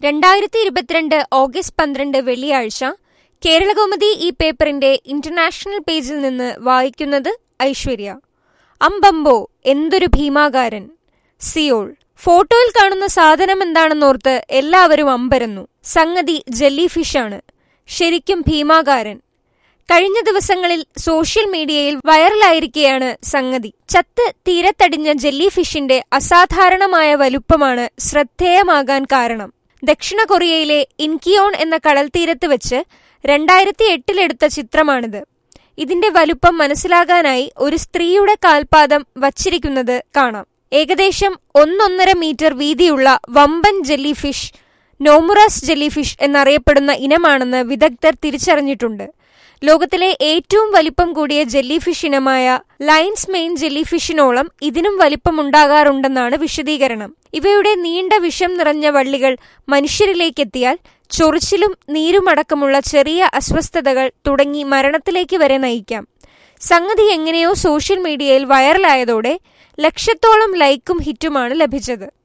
2022 August 12 വെള്ളിയാഴ്ച കേരളകൗമുദി ഈ പേപ്പറിന്റെ ഇന്റർനാഷണൽ പേജിൽ നിന്ന് വായിക്കുന്നത് ഐശ്വര്യ. അമ്പമ്പോ എന്തൊരു ഭീമാകാരൻ. സിയോൾ. ഫോട്ടോയിൽ കാണുന്ന സാധനമെന്താണെന്നോർത്ത് എല്ലാവരും അമ്പരന്നു. സംഗതി ജെല്ലി ഫിഷാണ്. ശരിക്കും ഭീമാകാരൻ. കഴിഞ്ഞ ദിവസങ്ങളിൽ സോഷ്യൽ മീഡിയയിൽ വൈറലായിരിക്കെയാണ് സംഗതി. ചത്ത് തീരത്തടിഞ്ഞ ജെല്ലി ഫിഷിന്റെ അസാധാരണമായ വലുപ്പമാണ് ശ്രദ്ധേയമാകാൻ കാരണം. ദക്ഷിണ കൊറിയയിലെ ഇൻകിയോൺ എന്ന കടൽത്തീരത്ത് വെച്ച് 2008 ചിത്രമാണിത്. ഇതിന്റെ വലുപ്പം മനസ്സിലാകാനായി ഒരു സ്ത്രീയുടെ കാൽപാദം വച്ചിരിക്കുന്നത് കാണാം. ഏകദേശം 1.5 മീറ്റർ വീതിയുള്ള വമ്പൻ jellyfish Nomura's jellyfish എന്നറിയപ്പെടുന്ന ഇനമാണെന്ന് വിദഗ്ധർ തിരിച്ചറിഞ്ഞിട്ടുണ്ട്. ലോകത്തിലെ ഏറ്റവും വലിപ്പം കൂടിയ ജെല്ലി ഫിഷ് ഇനമായ ലയൺസ് മെയിൻ ജെല്ലി ഫിഷിനോളം ഇതിനും വലിപ്പമുണ്ടാകാറുണ്ടെന്നാണ് വിശദീകരണം. ഇവയുടെ നീണ്ട വിഷം നിറഞ്ഞ വള്ളികൾ മനുഷ്യരിലേക്കെത്തിയാൽ ചൊറിച്ചിലും നീരുമടക്കമുള്ള ചെറിയ അസ്വസ്ഥതകൾ തുടങ്ങി മരണത്തിലേക്ക് വരെ നയിക്കാം. സംഗതി എങ്ങനെയോ സോഷ്യൽ മീഡിയയിൽ വൈറലായതോടെ ലക്ഷത്തോളം ലൈക്കും ഹിറ്റുമാണ് ലഭിച്ചത്.